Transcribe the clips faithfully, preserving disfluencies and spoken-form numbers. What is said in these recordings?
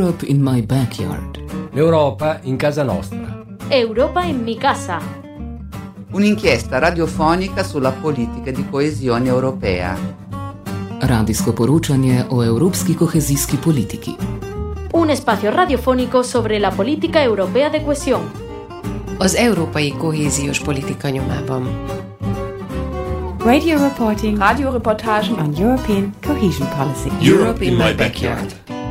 Europe in my backyard. L'Europa in casa nostra. Europa in mi casa. Un'inchiesta radiofonica sulla politica di coesione europea. Radijsko poročanje o evropski kohezijski politiki. Un espacio radiofónico sobre la política europea de cohesión. Az európai kohéziós politika nyomában. Radio reporting, Radioreportagen on European cohesion policy. Europe in my backyard.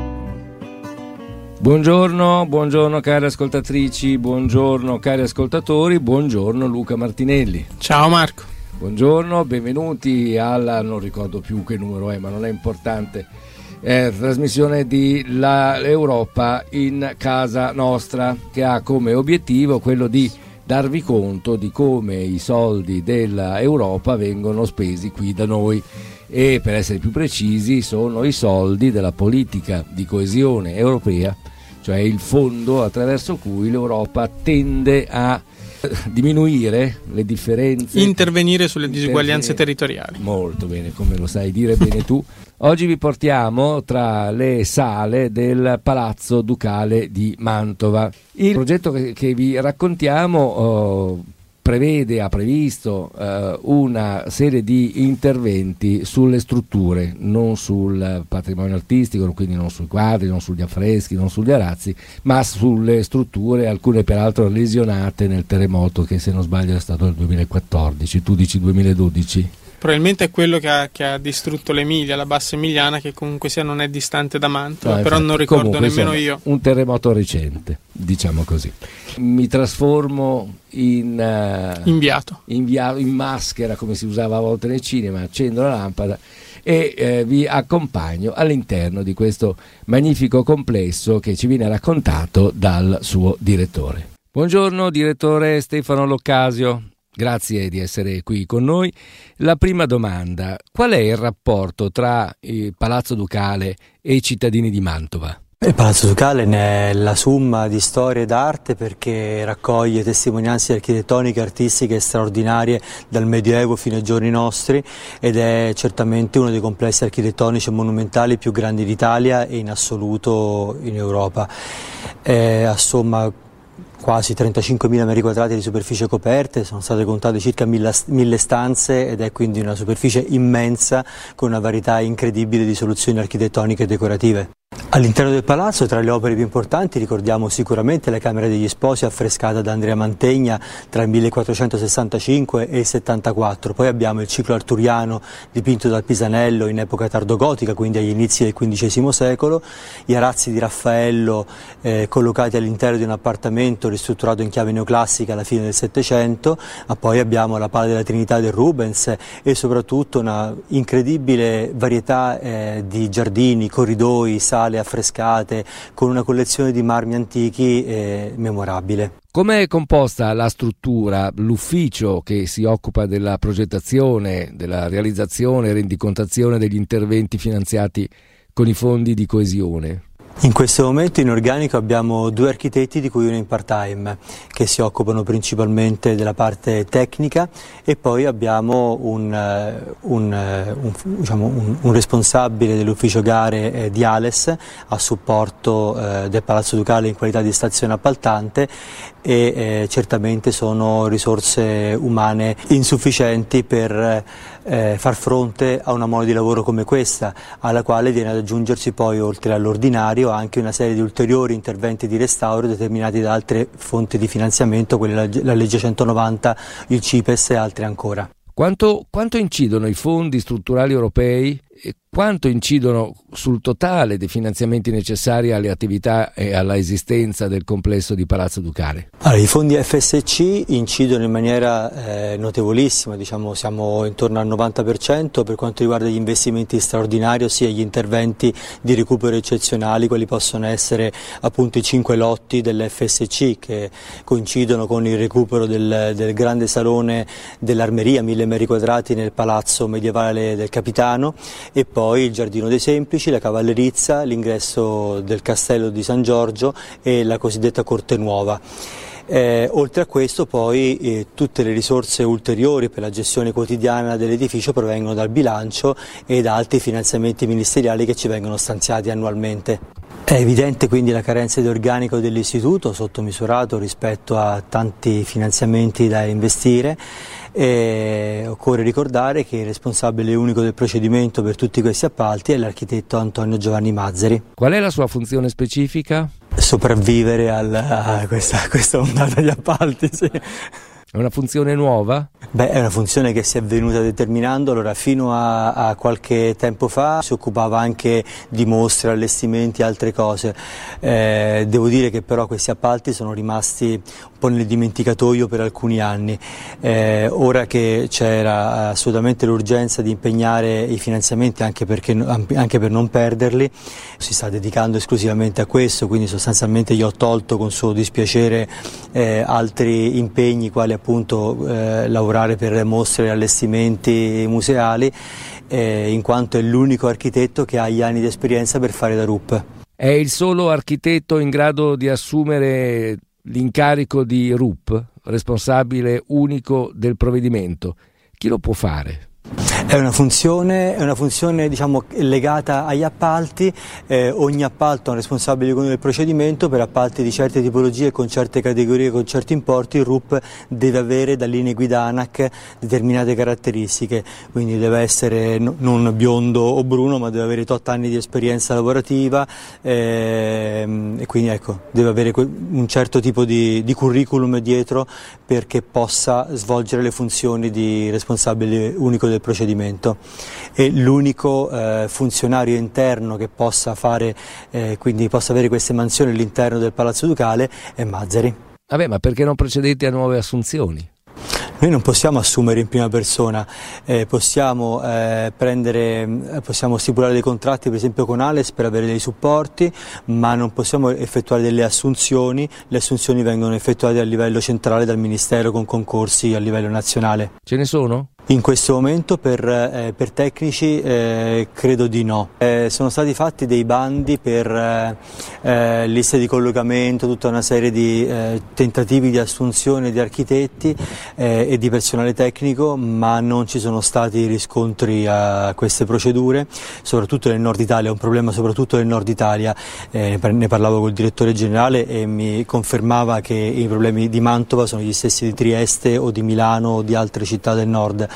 Buongiorno, buongiorno cari ascoltatrici, buongiorno cari ascoltatori, buongiorno Luca Martinelli. Ciao Marco. Buongiorno, benvenuti alla, non ricordo più che numero è, ma non è importante, eh, trasmissione di la Europa in casa nostra, che ha come obiettivo quello di darvi conto di come i soldi dell'Europa vengono spesi qui da noi e, per essere più precisi, sono i soldi della politica di coesione europea, cioè il fondo attraverso cui l'Europa tende a diminuire le differenze, intervenire sulle disuguaglianze territoriali. Molto bene, come lo sai dire bene tu. Oggi vi portiamo tra le sale del Palazzo Ducale di Mantova. Il progetto che, che vi raccontiamo oh, prevede, ha previsto eh, una serie di interventi sulle strutture, non sul patrimonio artistico, quindi non sui quadri, non sugli affreschi, non sugli arazzi, ma sulle strutture, alcune peraltro lesionate nel terremoto che, se non sbaglio, è stato nel duemilaquattordici, tu dici duemiladodici. Probabilmente è quello che ha, che ha distrutto l'Emilia, la bassa emiliana, che comunque sia non è distante da Mantova, no, però infatti, non ricordo comunque, nemmeno insomma, io. Un terremoto recente, diciamo così. Mi trasformo in uh, inviato. inviato, in maschera, come si usava a volte nel cinema, accendo la lampada e eh, vi accompagno all'interno di questo magnifico complesso che ci viene raccontato dal suo direttore. Buongiorno direttore Stefano Loccasio. Grazie di essere qui con noi. La prima domanda: qual è il rapporto tra il Palazzo Ducale e i cittadini di Mantova? Il Palazzo Ducale ne è la summa di storie d'arte, perché raccoglie testimonianze architettoniche e artistiche straordinarie dal Medioevo fino ai giorni nostri, ed è certamente uno dei complessi architettonici e monumentali più grandi d'Italia e in assoluto in Europa. È, assomma quasi trentacinquemila metri quadrati di superficie coperte, sono state contate circa mille stanze ed è quindi una superficie immensa con una varietà incredibile di soluzioni architettoniche e decorative. All'interno del palazzo, tra le opere più importanti, ricordiamo sicuramente la Camera degli Sposi, affrescata da Andrea Mantegna tra il millequattrocentosessantacinque e il settantaquattro. Poi abbiamo il ciclo arturiano dipinto dal Pisanello in epoca tardogotica, quindi agli inizi del quindicesimo secolo, gli arazzi di Raffaello eh, collocati all'interno di un appartamento ristrutturato in chiave neoclassica alla fine del Settecento, ma poi abbiamo la Pala della Trinità del Rubens e soprattutto una incredibile varietà eh, di giardini, corridoi, sale affrescate, con una collezione di marmi antichi eh, memorabile. Come è composta la struttura, l'ufficio che si occupa della progettazione, della realizzazione e rendicontazione degli interventi finanziati con i fondi di coesione? In questo momento in organico abbiamo due architetti, di cui uno in part-time, che si occupano principalmente della parte tecnica, e poi abbiamo un, un, un, diciamo, un, un responsabile dell'ufficio gare eh, di Ales a supporto eh, del Palazzo Ducale in qualità di stazione appaltante, e eh, certamente sono risorse umane insufficienti per eh, far fronte a una mole di lavoro come questa, alla quale viene ad aggiungersi poi, oltre all'ordinario, anche una serie di ulteriori interventi di restauro determinati da altre fonti di finanziamento, quelle la, la legge centonovanta, il CIPES e altre ancora. Quanto, quanto incidono i fondi strutturali europei e quanto incidono sul totale dei finanziamenti necessari alle attività e alla esistenza del complesso di Palazzo Ducale? Allora, i fondi F S C incidono in maniera eh, notevolissima, diciamo siamo intorno al novanta per cento per quanto riguarda gli investimenti straordinari, ossia gli interventi di recupero eccezionali, quelli possono essere appunto i cinque lotti dell'F S C che coincidono con il recupero del, del grande salone dell'Armeria, mille metri quadrati nel palazzo medievale del Capitano, e poi il Giardino dei Semplici, la Cavallerizza, l'ingresso del Castello di San Giorgio e la cosiddetta Corte Nuova. Eh, oltre a questo poi eh, tutte le risorse ulteriori per la gestione quotidiana dell'edificio provengono dal bilancio e da altri finanziamenti ministeriali che ci vengono stanziati annualmente. È evidente quindi la carenza di organico dell'istituto, sottomisurato rispetto a tanti finanziamenti da investire, e occorre ricordare che il responsabile unico del procedimento per tutti questi appalti è l'architetto Antonio Giovanni Mazzari. Qual è la sua funzione specifica? Sopravvivere al, a, questa, a questa ondata di appalti, sì. È una funzione nuova? Beh, è una funzione che si è venuta determinando. Allora, fino a, a qualche tempo fa si occupava anche di mostre, allestimenti e altre cose. Eh, devo dire che però questi appalti sono rimasti un po' nel dimenticatoio per alcuni anni. Eh, ora che c'era assolutamente l'urgenza di impegnare i finanziamenti anche, perché, anche per non perderli, si sta dedicando esclusivamente a questo, quindi sostanzialmente gli ho tolto con suo dispiacere eh, altri impegni, quali appunto eh, lavorare per mostre e allestimenti museali, eh, in quanto è l'unico architetto che ha gli anni di esperienza per fare da R U P. È il solo architetto in grado di assumere l'incarico di R U P, responsabile unico del provvedimento. Chi lo può fare? È una funzione, è una funzione diciamo, legata agli appalti. Eh, ogni appalto ha un responsabile unico del procedimento. Per appalti di certe tipologie, con certe categorie, con certi importi, il R U P deve avere da linee guida ANAC determinate caratteristiche, quindi deve essere no, non biondo o bruno, ma deve avere tot anni di esperienza lavorativa, ehm, e quindi ecco, deve avere un certo tipo di, di curriculum dietro perché possa svolgere le funzioni di responsabile unico del procedimento. E l'unico eh, funzionario interno che possa fare, eh, quindi possa avere queste mansioni all'interno del Palazzo Ducale è Mazzari. Vabbè, ma perché non procedete a nuove assunzioni? Noi non possiamo assumere in prima persona, eh, possiamo, eh, prendere, possiamo stipulare dei contratti per esempio con Ales per avere dei supporti, ma non possiamo effettuare delle assunzioni. Le assunzioni vengono effettuate a livello centrale dal Ministero con concorsi a livello nazionale. Ce ne sono? In questo momento per, eh, per tecnici eh, credo di no. Eh, sono stati fatti dei bandi per eh, eh, liste di collocamento, tutta una serie di eh, tentativi di assunzione di architetti eh, e di personale tecnico, ma non ci sono stati riscontri a queste procedure, soprattutto nel nord Italia. È un problema soprattutto nel nord Italia. Eh, ne parlavo col direttore generale e mi confermava che i problemi di Mantova sono gli stessi di Trieste o di Milano o di altre città del nord.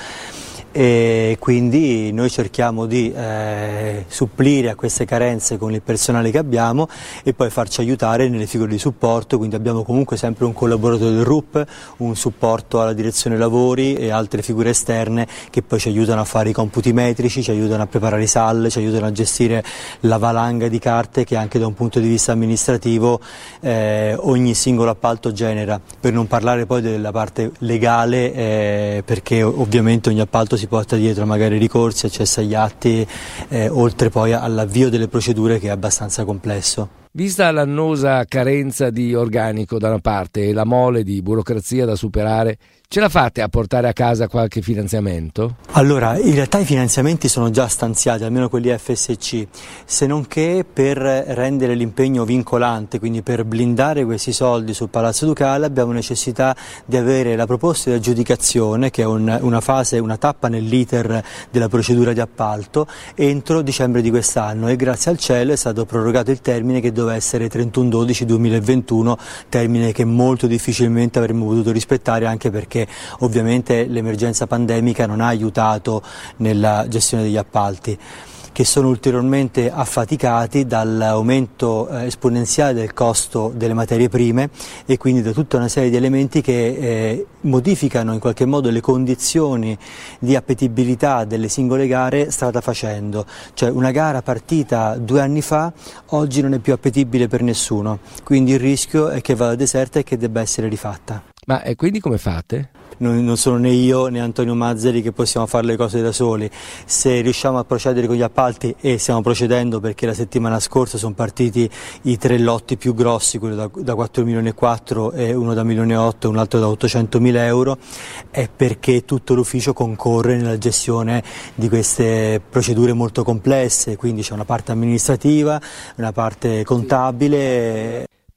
E quindi noi cerchiamo di eh, supplire a queste carenze con il personale che abbiamo e poi farci aiutare nelle figure di supporto, quindi abbiamo comunque sempre un collaboratore del R U P, un supporto alla direzione lavori e altre figure esterne che poi ci aiutano a fare i computi metrici, ci aiutano a preparare i S A L, ci aiutano a gestire la valanga di carte che anche da un punto di vista amministrativo eh, ogni singolo appalto genera, per non parlare poi della parte legale, eh, perché ovviamente ogni appalto si porta dietro magari ricorsi, accesso agli atti, eh, oltre poi all'avvio delle procedure che è abbastanza complesso. Vista l'annosa carenza di organico da una parte e la mole di burocrazia da superare, ce la fate a portare a casa qualche finanziamento? Allora, in realtà i finanziamenti sono già stanziati, almeno quelli F S C, se non che per rendere l'impegno vincolante, quindi per blindare questi soldi sul Palazzo Ducale abbiamo necessità di avere la proposta di aggiudicazione, che è un, una fase, una tappa nell'iter della procedura di appalto, entro dicembre di quest'anno, e grazie al cielo è stato prorogato il termine che doveva essere trentuno dicembre duemilaventuno, termine che molto difficilmente avremmo potuto rispettare, anche perché ovviamente l'emergenza pandemica non ha aiutato nella gestione degli appalti, che sono ulteriormente affaticati dall'aumento eh, esponenziale del costo delle materie prime e quindi da tutta una serie di elementi che eh, modificano in qualche modo le condizioni di appetibilità delle singole gare strada facendo. Cioè una gara partita due anni fa oggi non è più appetibile per nessuno, quindi il rischio è che vada deserta e che debba essere rifatta. Ma e quindi come fate? Non, non sono né io né Antonio Mazzari che possiamo fare le cose da soli. Se riusciamo a procedere con gli appalti, e stiamo procedendo perché la settimana scorsa sono partiti i tre lotti più grossi, quello da, da quattro milioni e quattro e uno da un milione e otto e un altro da ottocentomila euro, è perché tutto l'ufficio concorre nella gestione di queste procedure molto complesse, quindi c'è una parte amministrativa, una parte contabile.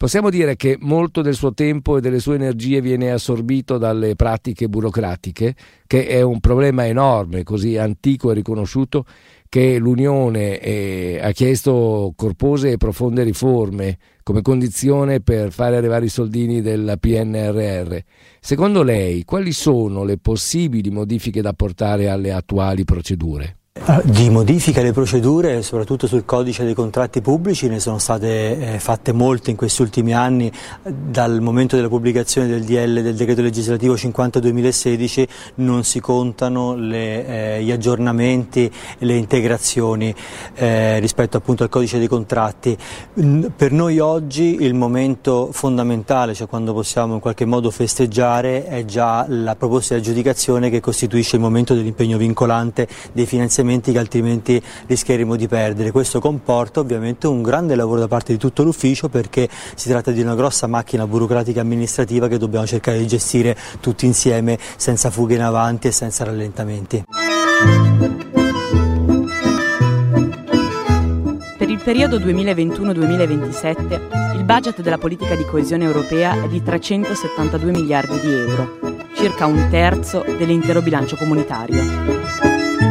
Possiamo dire che molto del suo tempo e delle sue energie viene assorbito dalle pratiche burocratiche, che è un problema enorme, così antico e riconosciuto, che l'Unione eh, ha chiesto corpose e profonde riforme come condizione per fare arrivare i soldini del P N R R. Secondo lei, quali sono le possibili modifiche da apportare alle attuali procedure? Di modifiche alle procedure, soprattutto sul codice dei contratti pubblici, ne sono state eh, fatte molte in questi ultimi anni. Dal momento della pubblicazione del D L del decreto legislativo cinquanta duemilasedici non si contano le, eh, gli aggiornamenti e le integrazioni eh, rispetto appunto al codice dei contratti. Per noi oggi il momento fondamentale, cioè quando possiamo in qualche modo festeggiare, è già la proposta di aggiudicazione, che costituisce il momento dell'impegno vincolante dei finanziamenti che altrimenti rischieremo di perdere. Questo comporta ovviamente un grande lavoro da parte di tutto l'ufficio, perché si tratta di una grossa macchina burocratica amministrativa che dobbiamo cercare di gestire tutti insieme, senza fughe in avanti e senza rallentamenti. Per il periodo duemilaventuno duemilaventisette il budget della politica di coesione europea è di trecentosettantadue miliardi di euro, circa un terzo dell'intero bilancio comunitario.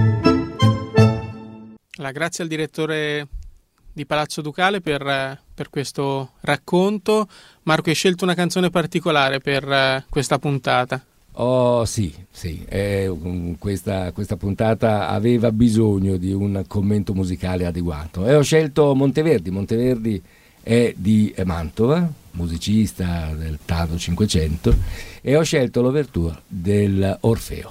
La grazie al direttore di Palazzo Ducale per, per questo racconto. Marco, hai scelto una canzone particolare per questa puntata? Oh sì, sì. Eh, questa, questa puntata aveva bisogno di un commento musicale adeguato e ho scelto Monteverdi. Monteverdi è di Mantova, musicista del tardo Cinquecento, e ho scelto l'ouverture del Orfeo.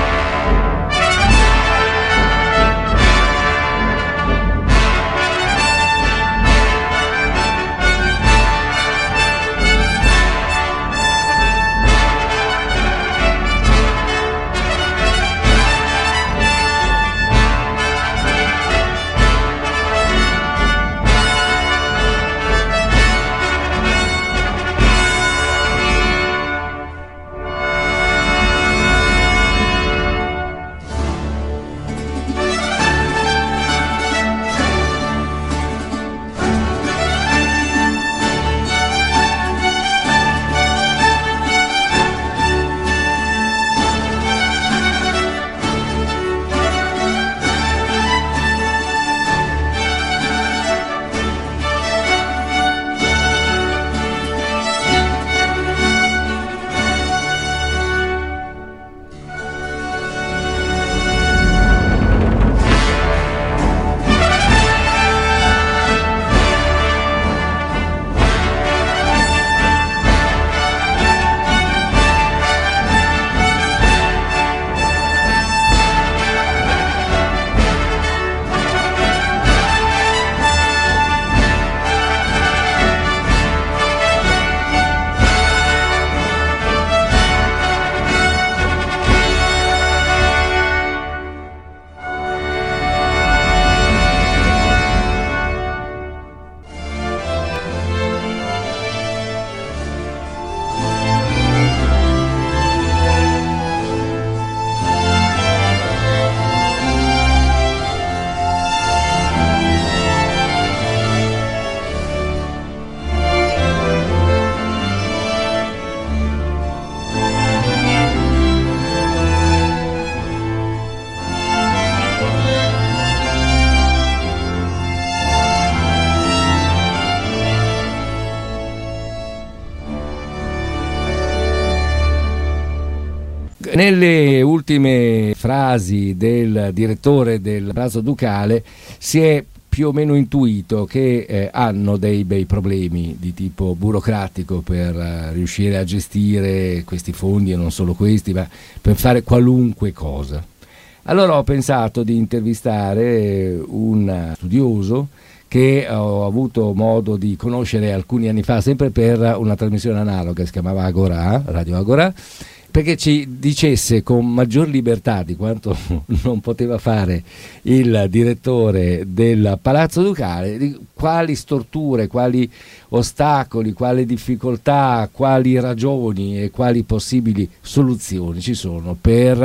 Nelle ultime frasi del direttore del Palazzo Ducale si è più o meno intuito che eh, hanno dei bei problemi di tipo burocratico per uh, riuscire a gestire questi fondi, e non solo questi, ma per fare qualunque cosa. Allora ho pensato di intervistare un studioso che ho avuto modo di conoscere alcuni anni fa, sempre per una trasmissione analoga, si chiamava Agora, Radio Agora, perché ci dicesse con maggior libertà di quanto non poteva fare il direttore del Palazzo Ducale di quali storture, quali ostacoli, quali difficoltà, quali ragioni e quali possibili soluzioni ci sono per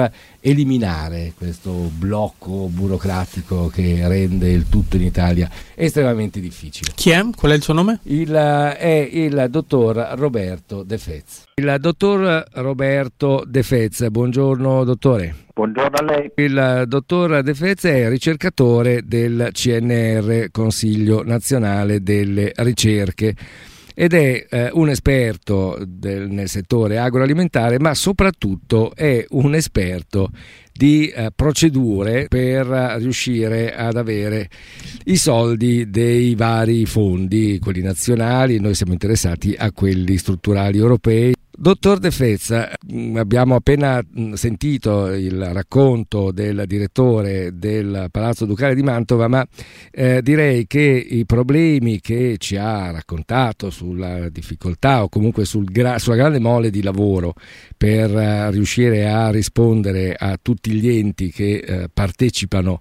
eliminare questo blocco burocratico che rende il tutto in Italia estremamente difficile. Chi è? Qual è il suo nome? Il, è il dottor Roberto De Fez. Il dottor Roberto De Fez, buongiorno dottore. Buongiorno a lei. Il dottor De Fez è ricercatore del C N R, Consiglio Nazionale delle Ricerche, ed è eh, un esperto del, nel settore agroalimentare, ma soprattutto è un esperto di eh, procedure per eh, riuscire ad avere i soldi dei vari fondi, quelli nazionali. Noi siamo interessati a quelli strutturali europei. Dottor De Fez, abbiamo appena sentito il racconto del direttore del Palazzo Ducale di Mantova, ma eh, direi che i problemi che ci ha raccontato sulla difficoltà o comunque sul gra- sulla grande mole di lavoro per uh, riuscire a rispondere a tutti gli enti che uh, partecipano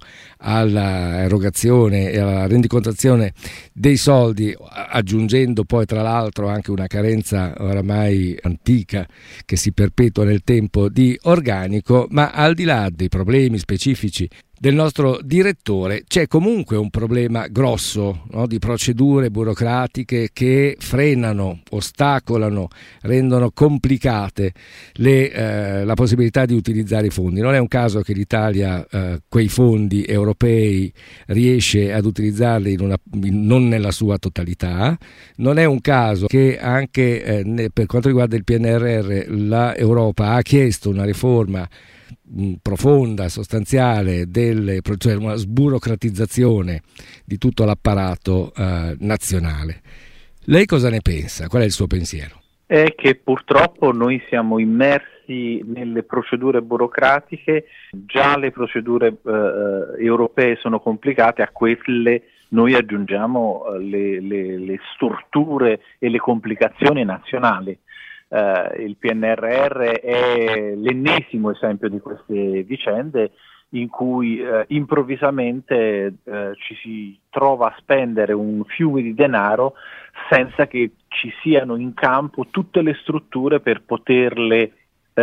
alla erogazione e alla rendicontazione dei soldi, aggiungendo poi tra l'altro anche una carenza oramai antica che si perpetua nel tempo di organico. Ma al di là dei problemi specifici del nostro direttore c'è comunque un problema grosso, no, di procedure burocratiche che frenano, ostacolano, rendono complicate le, eh, la possibilità di utilizzare i fondi. Non è un caso che l'Italia eh, quei fondi europei riesce ad utilizzarli in una, in, non nella sua totalità. Non è un caso che anche eh, ne, per quanto riguarda il P N R R l'Europa ha chiesto una riforma profonda, sostanziale, delle, cioè una sburocratizzazione di tutto l'apparato eh, nazionale. Lei cosa ne pensa? Qual è il suo pensiero? È che purtroppo noi siamo immersi nelle procedure burocratiche, già le procedure eh, europee sono complicate, a quelle noi aggiungiamo eh, le, le, le storture e le complicazioni nazionali. Uh, il P N R R è l'ennesimo esempio di queste vicende in cui uh, improvvisamente uh, ci si trova a spendere un fiume di denaro senza che ci siano in campo tutte le strutture per poterle, uh,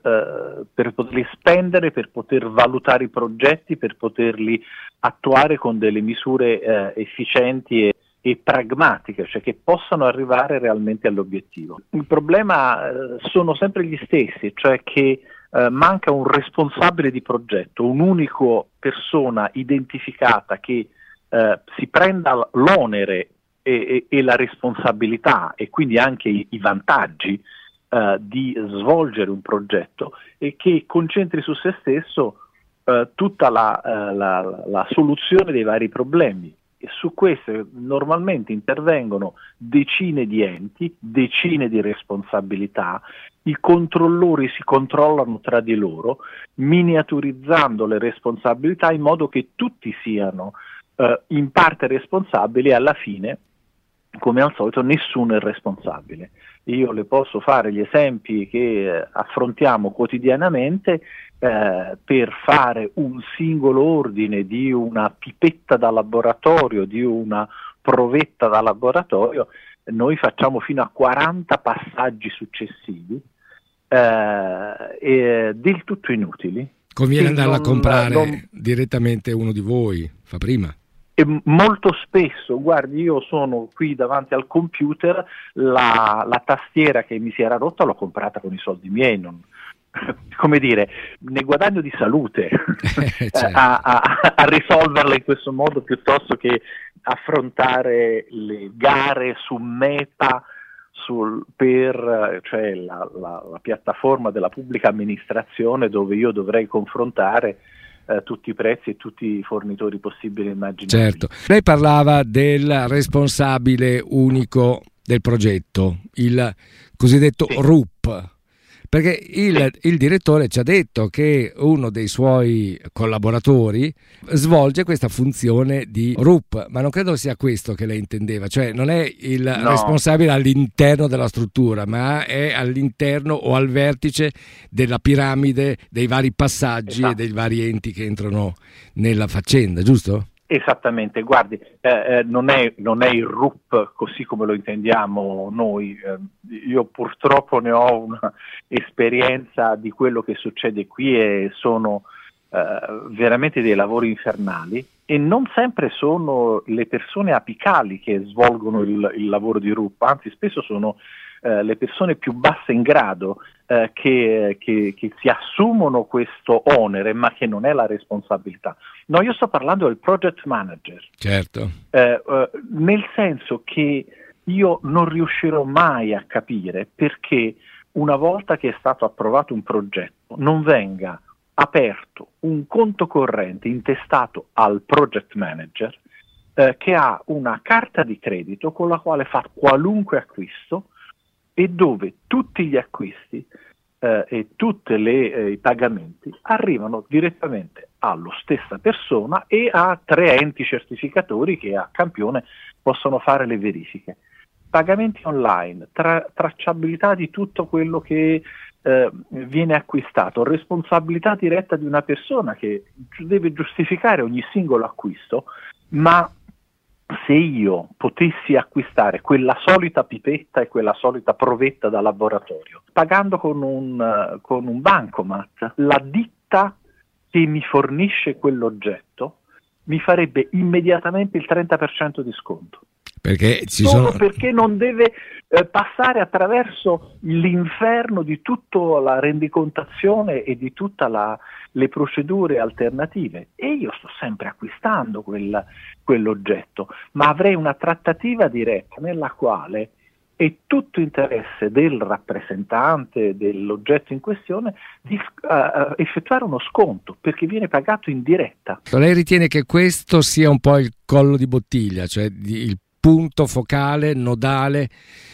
uh, per poterli spendere, per poter valutare i progetti, per poterli attuare con delle misure uh, efficienti e e pragmatiche, cioè che possano arrivare realmente all'obiettivo. Il problema eh, sono sempre gli stessi, cioè che eh, manca un responsabile di progetto, un'unica persona identificata che eh, si prenda l'onere e, e, e la responsabilità e quindi anche i, i vantaggi eh, di svolgere un progetto e che concentri su se stesso eh, tutta la, eh, la, la soluzione dei vari problemi. E su queste normalmente intervengono decine di enti, decine di responsabilità, i controllori si controllano tra di loro, miniaturizzando le responsabilità in modo che tutti siano eh, in parte responsabili e alla fine, come al solito, nessuno è responsabile. Io le posso fare gli esempi che eh, affrontiamo quotidianamente. Eh, per fare un singolo ordine di una pipetta da laboratorio, di una provetta da laboratorio, noi facciamo fino a quaranta passaggi successivi eh, e del tutto inutili. Conviene andarla non, a comprare non... direttamente uno di voi, fa prima. E molto spesso, guardi, io sono qui davanti al computer, la, la tastiera che mi si era rotta l'ho comprata con i soldi miei, non, come dire, ne guadagno di salute eh, certo. a, a, a risolverla in questo modo piuttosto che affrontare le gare su Meta sul, per cioè la, la, la piattaforma della pubblica amministrazione dove io dovrei confrontare eh, tutti i prezzi e tutti i fornitori possibili e immaginabili. Certo. Lei parlava del responsabile unico del progetto, il cosiddetto sì. R U P. Perché il, il direttore ci ha detto che uno dei suoi collaboratori svolge questa funzione di R U P, ma non credo sia questo che lei intendeva, cioè non è il no. responsabile all'interno della struttura, ma è all'interno o al vertice della piramide dei vari passaggi esatto. e dei vari enti che entrano nella faccenda, giusto? Esattamente, guardi, eh, eh, non, è, non è il R U P così come lo intendiamo noi. Eh, io purtroppo ne ho una esperienza di quello che succede qui e sono eh, veramente dei lavori infernali, e non sempre sono le persone apicali che svolgono il, il lavoro di R U P, anzi spesso sono eh, le persone più basse in grado eh, che, che, che si assumono questo onere, ma che non è la responsabilità. No, io sto parlando del project manager. Certo. Eh, eh, nel senso che io non riuscirò mai a capire perché una volta che è stato approvato un progetto non venga aperto un conto corrente intestato al project manager eh, che ha una carta di credito con la quale fa qualunque acquisto e dove tutti gli acquisti eh, e tutti eh, i pagamenti arrivano direttamente alla stessa persona e a tre enti certificatori che a campione possono fare le verifiche. Pagamenti online, tra- tracciabilità di tutto quello che eh, viene acquistato, responsabilità diretta di una persona che deve giustificare ogni singolo acquisto, ma se io potessi acquistare quella solita pipetta e quella solita provetta da laboratorio, pagando con un, uh, con un bancomat, la ditta che mi fornisce quell'oggetto mi farebbe immediatamente il trenta per cento di sconto. Perché ci Solo sono... perché non deve eh, passare attraverso l'inferno di tutta la rendicontazione e di tutte le procedure alternative. E io sto sempre acquistando quel, quell'oggetto, ma avrei una trattativa diretta nella quale è tutto interesse del rappresentante dell'oggetto in questione di uh, effettuare uno sconto, perché viene pagato in diretta. Lei ritiene che questo sia un po' il collo di bottiglia, cioè il punto focale, nodale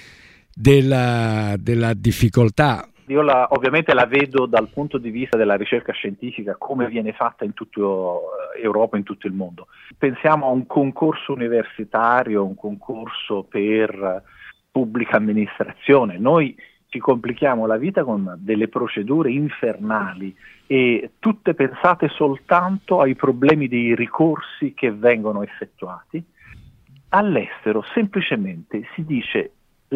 della, della difficoltà? Io la, ovviamente la vedo dal punto di vista della ricerca scientifica, come viene fatta in tutta Europa, in tutto il mondo. Pensiamo a un concorso universitario, un concorso per pubblica amministrazione. Noi ci complichiamo la vita con delle procedure infernali e tutte pensate soltanto ai problemi dei ricorsi che vengono effettuati. All'estero semplicemente si dice: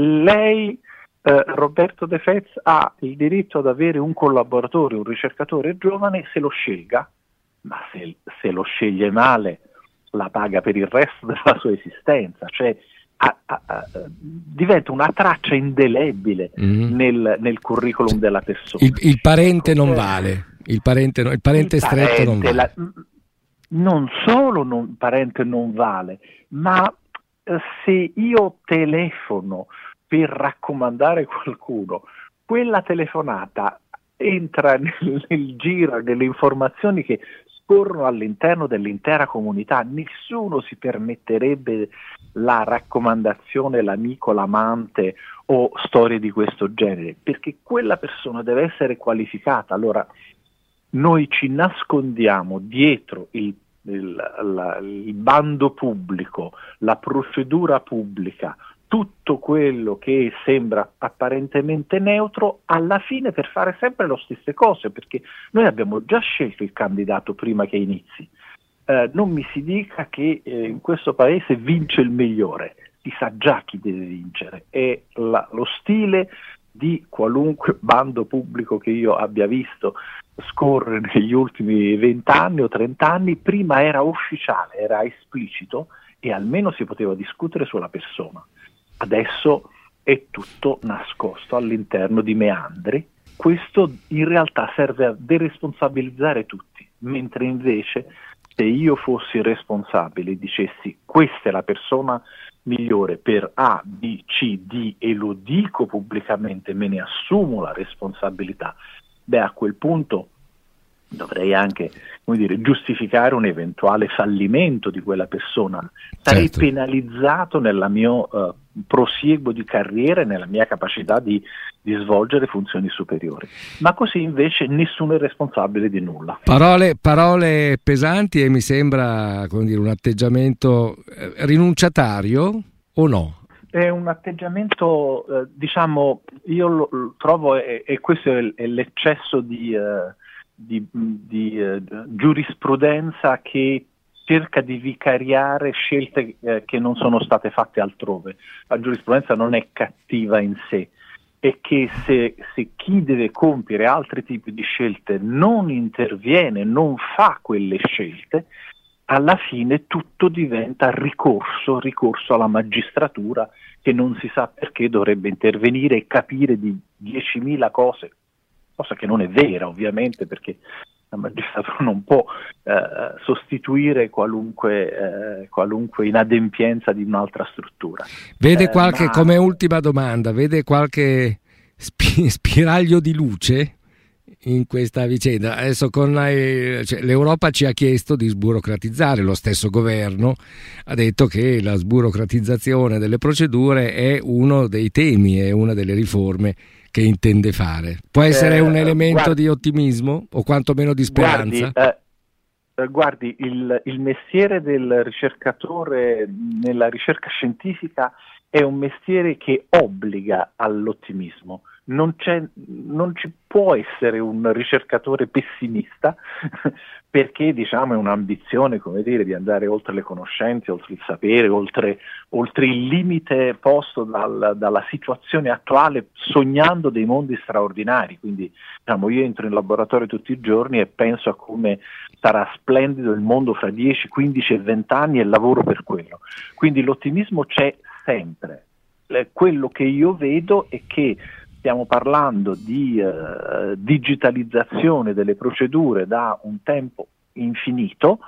lei eh, Roberto De Fez ha il diritto ad avere un collaboratore, un ricercatore giovane, se lo scelga, ma se, se lo sceglie male la paga per il resto della sua esistenza, cioè a, a, a, diventa una traccia indelebile mm. nel, nel curriculum della persona. Il, il parente non vale, il parente, il parente il stretto parente, non vale. La, non solo non, parente non vale, ma se io telefono per raccomandare qualcuno, quella telefonata entra nel, nel giro delle informazioni che scorrono all'interno dell'intera comunità. Nessuno si permetterebbe la raccomandazione, l'amico, l'amante o storie di questo genere, perché quella persona deve essere qualificata. Allora noi ci nascondiamo dietro il Il, la, il bando pubblico, la procedura pubblica, tutto quello che sembra apparentemente neutro, alla fine per fare sempre le stesse cose, perché noi abbiamo già scelto il candidato prima che inizi. Eh, non mi si dica che eh, in questo paese vince il migliore, si sa già chi deve vincere, è la, lo stile di qualunque bando pubblico che io abbia visto scorrere negli ultimi vent'anni o trent'anni. Prima era ufficiale, era esplicito e almeno si poteva discutere sulla persona. Adesso è tutto nascosto all'interno di meandri. Questo in realtà serve a deresponsabilizzare tutti, mentre invece se io fossi responsabile e dicessi: questa è la persona migliore per A, B, C, D e lo dico pubblicamente, me ne assumo la responsabilità, beh, a quel punto dovrei anche, come dire, giustificare un eventuale fallimento di quella persona. Sarei certo. penalizzato nel mio uh, prosieguo di carriera e nella mia capacità di, di svolgere funzioni superiori. Ma così invece nessuno è responsabile di nulla. Parole, parole pesanti, e mi sembra, come dire, un atteggiamento eh, rinunciatario o no? È un atteggiamento, eh, diciamo, io lo, lo trovo, e, e questo è, è l'eccesso di... Eh, di, di uh, giurisprudenza che cerca di vicariare scelte eh, che non sono state fatte altrove. La giurisprudenza non è cattiva in sé, è che se, se chi deve compiere altri tipi di scelte non interviene, non fa quelle scelte, alla fine tutto diventa ricorso, ricorso alla magistratura che non si sa perché dovrebbe intervenire e capire di diecimila cose, cosa che non è vera ovviamente, perché la magistratura non può eh, sostituire qualunque, eh, qualunque inadempienza di un'altra struttura. Vede qualche, eh, ma... come ultima domanda, vede qualche spi- spiraglio di luce in questa vicenda? Adesso con la, cioè, l'Europa ci ha chiesto di sburocratizzare, lo stesso governo ha detto che la sburocratizzazione delle procedure è uno dei temi, è una delle riforme che intende fare. Può essere eh, un elemento guardi, di ottimismo o quantomeno di speranza? Guardi, eh, guardi il, il mestiere del ricercatore nella ricerca scientifica è un mestiere che obbliga all'ottimismo. Non, c'è, non ci può essere un ricercatore pessimista perché, diciamo, è un'ambizione, come dire, di andare oltre le conoscenze, oltre il sapere, oltre, oltre il limite posto dal, dalla situazione attuale, sognando dei mondi straordinari. Quindi, diciamo, io entro in laboratorio tutti i giorni e penso a come sarà splendido il mondo fra dieci, quindici e venti anni e lavoro per quello. Quindi l'ottimismo c'è sempre. Quello che io vedo è che stiamo parlando di uh, digitalizzazione delle procedure da un tempo infinito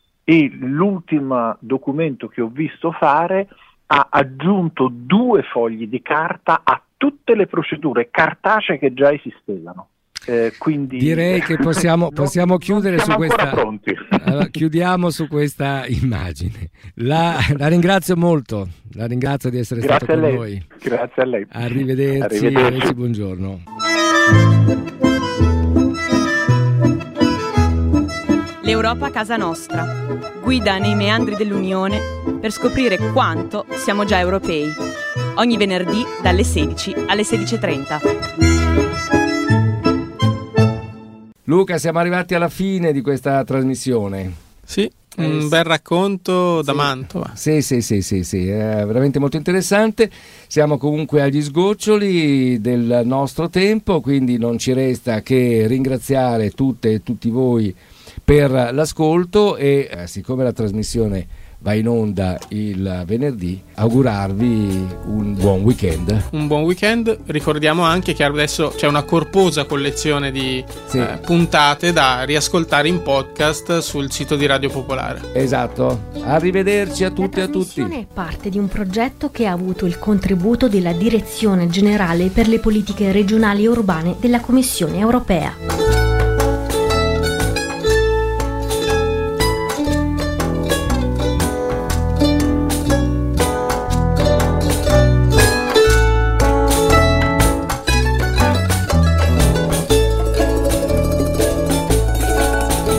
e l'ultimo documento che ho visto fare ha aggiunto due fogli di carta a tutte le procedure cartacee che già esistevano. Eh, quindi direi che possiamo, possiamo non, chiudere non su questa pronti. Allora, chiudiamo su questa immagine. La, la ringrazio molto, la ringrazio di essere Grazie stato con lei. noi. Grazie a lei. Arrivederci, Arrivederci. arrivederci, buongiorno. L'Europa a casa nostra. Guida nei meandri dell'Unione per scoprire quanto siamo già europei. Ogni venerdì dalle sedici alle sedici e trenta. Luca, siamo arrivati alla fine di questa trasmissione. Sì, un eh, bel racconto da sì. Mantova. Sì, sì, sì, sì, sì, è veramente molto interessante. Siamo comunque agli sgoccioli del nostro tempo, quindi non ci resta che ringraziare tutte e tutti voi per l'ascolto e eh, siccome la trasmissione va in onda il venerdì, augurarvi un buon weekend. Un buon weekend. Ricordiamo anche che adesso c'è una corposa collezione di sì. eh, puntate da riascoltare in podcast sul sito di Radio Popolare. Esatto. Arrivederci a tutti e a tutti. La trasmissione è parte di un progetto che ha avuto il contributo della Direzione Generale per le Politiche Regionali e Urbane della Commissione Europea.